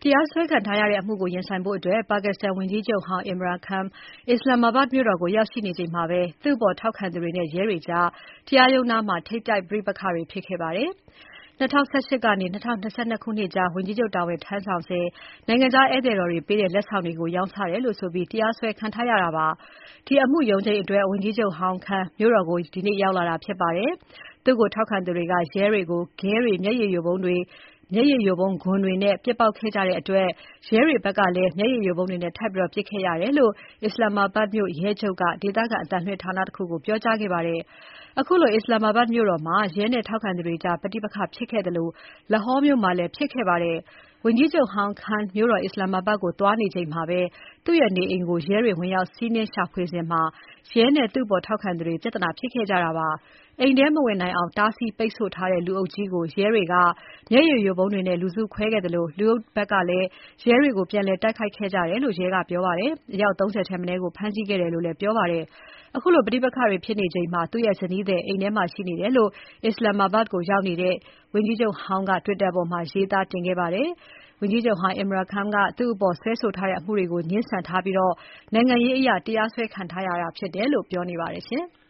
တရားစွဲခံထားရတဲ့အမှုကိုရင်ဆိုင်ဖို့ပါကစ္စတန်ဝန်ကြီးချုပ်ဟောင်း Imran Khan အစ္စလာမ္မာဘတ်မြို့တော်ကိုရောက်ရှိနေချိန်မှာပဲ သူ့အပေါ်ထောက်ခံသူတွေနဲ့ရဲတွေကြား တရားရုံးနားမှာ ထိပ်တိုက်ပဋိပက္ခတွေဖြစ်ခဲ့ပါတယ်။ ၂၀၁၈ ကနေ ၂၀၂၂ ခုနှစ်ကြား ဝန်ကြီးချုပ်တာဝန်ထမ်းဆောင်စဉ် နိုင်ငံခြားဧည့်သည်တော်တွေပေးတဲ့လက်ဆောင်တွေကို ရောင်းစားတယ်လို့ဆိုပြီး တရားစွဲခံထားရတာပါ။ ဒီအမှုရုံးချိန်းအတွက် ဝန်ကြီးချုပ်ဟောင်း Khan မြို့တော်ကို ဒီနေ့ရောက်လာတာဖြစ်ပါတယ်။ သူ့ကိုထောက်ခံသူတွေက ရဲတွေကို ခဲတွေ၊ မျက်ရည်ယိုဗုံးတွေ၊ မျက်ရည်ယိုဗုံးခွံတွေနဲ့ ပစ်ပေါက်ခဲ့ကြတဲ့အတွက် ရဲတွေဘက်ကလည်း မျက်ရည်ယိုဗုံးတွေနဲ့ ထပ်ပစ်ခဲ့ရတယ်လို့ အစ္စလာမ္မာဘတ်မြို့ရဲချုပ်က ဒေသခံအသံလွှင့်ဌာနတခုကို ပြောကြားခဲ့ပါတယ်။ ခုလိုအစ္စလာမ္မာဘတ်မြို့တော်မှာ ရဲနဲ့ထောက်ခံသူတွေကြား ပဋိပက္ခဖြစ်ခဲ့သလို Lahore မြို့မှာလည်းဖြစ်ခဲ့ပါတယ်။ ဝန်ကြီးချုပ်ဟောင်း Khan မြို့တော်အစ္စလာမ္မာဘတ်ကိုသွားနေချိန်မှာပဲ သူ့နေအိမ်ကို ရဲတွေဝင်ရောက်စီးနင်းရှာဖွေစဉ် ရဲနဲ့သူ့အပေါ်ထောက်ခံသူတွေ ပြဿနာဖြစ်ခဲ့ကြတာပါ။ အိမ်ထဲမဝင်နိုင်အောင် တားဆီးပိတ်ဆို့ထားတဲ့ လူအုပ်ကြီးကို ရဲတွေက မျက်ရည်ယိုဗုံးတွေနဲ့ လူစုခွဲခဲ့သလို လူအုပ်ဘက်ကလည်း ရဲတွေကို ပြန်လည်တိုက်ခိုက်ခဲ့ကြတယ်လို့ ရဲကပြောပါတယ်။ အယောက် ၃၀ ထက်မနည်းကို ဖမ်းဆီးခဲ့တယ်လို့လည်း ပြောပါတယ်။ ခုလိုပဋိပက္ခတွေဖြစ်နေချိန်မှာ သူ့ရဲ့ဇနီးသည်အိမ်ထဲမှာရှိနေတယ်လို့ အစ္စလာမ္မာဘတ်ကိုရောက်နေတဲ့ ဝန်ကြီးချုပ်ဟောင်းက Twitter ပေါ်မှာ ရေးသားတင်ခဲ့ပါတယ်။ ဝန်ကြီးချုပ်ဟောင်း Imran Khan ကသူ့အပေါ်စွဲဆိုထားတဲ့အမှုတွေကို ငြင်းဆန်ထားပြီး နိုင်ငံရေးအရ တရားစွဲခံထားရတာဖြစ်တယ်လို့ ပြောနေပါတယ်ရှင်။